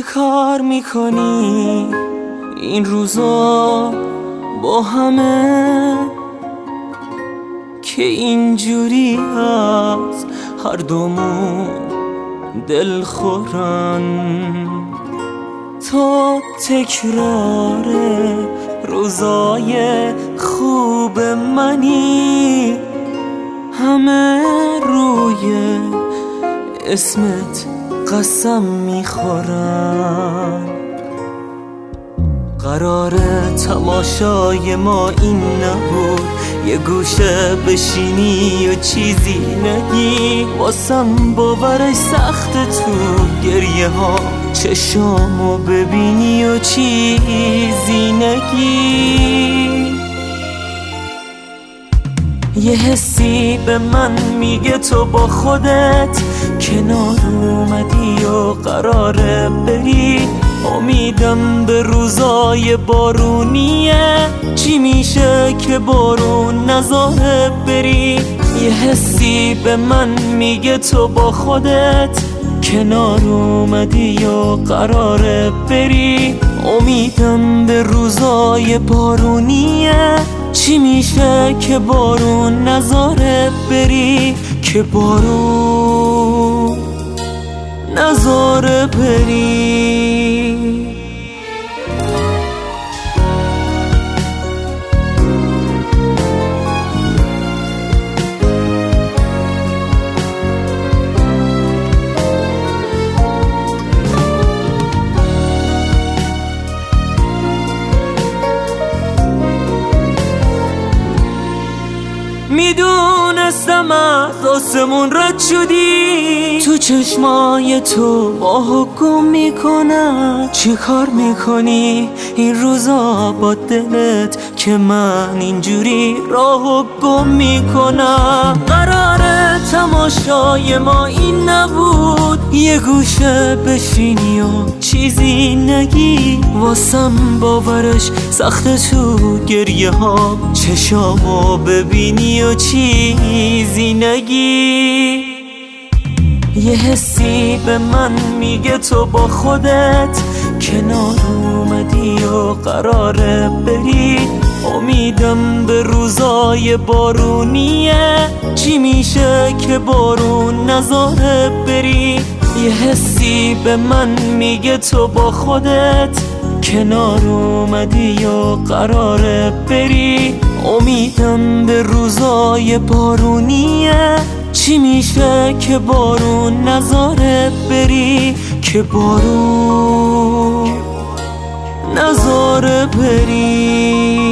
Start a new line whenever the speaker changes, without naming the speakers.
چی کار میکنی این روزا با همه که اینجوری از هر دومون دل خورن؟ تا تکرار روزای خوب منی، همه روی اسمت قسم میخورن. قراره تماشای ما این نبود، یه گوشه بشینی و چیزی نگی. واسم باورش سخته تو گریه ها چشامو ببینی و چیزی نگی. یه حسی به من میگه تو با خودت کنار اومدی و قراره بری. امیدم به روزای بارونیه، چی میشه که بارون نذاره بری. یه حسی به من میگه تو با خودت کنار اومدی و قراره بری. امیدم به روزای بارونیه، چی میشه که بارون نذاره بری، که بارون نذاره بری. میدونستم از آسمون رد شدی، تو چشمای تو ماهو گم میکنم. چی کار میکنی این روزا با دلت که من اینجوری راهو گم میکنم؟ قراره تماشای ما این نبود، یه گوشه بشینی و چیزی نگی. واسم باورش سخته تو گریه ها چشامو ببینی و چیزی نگی. یه حسی به من میگه تو با خودت کنار اومدی و قراره بری. امیدم به روزای بارونیه، چی میشه که بارون نذاره بری. یه حسی به من میگه تو با خودت کنار اومدی و قراره بری. امیدم به روزای بارونیه، چی میشه که بارون نذاره بری، که بارون نذاره بری.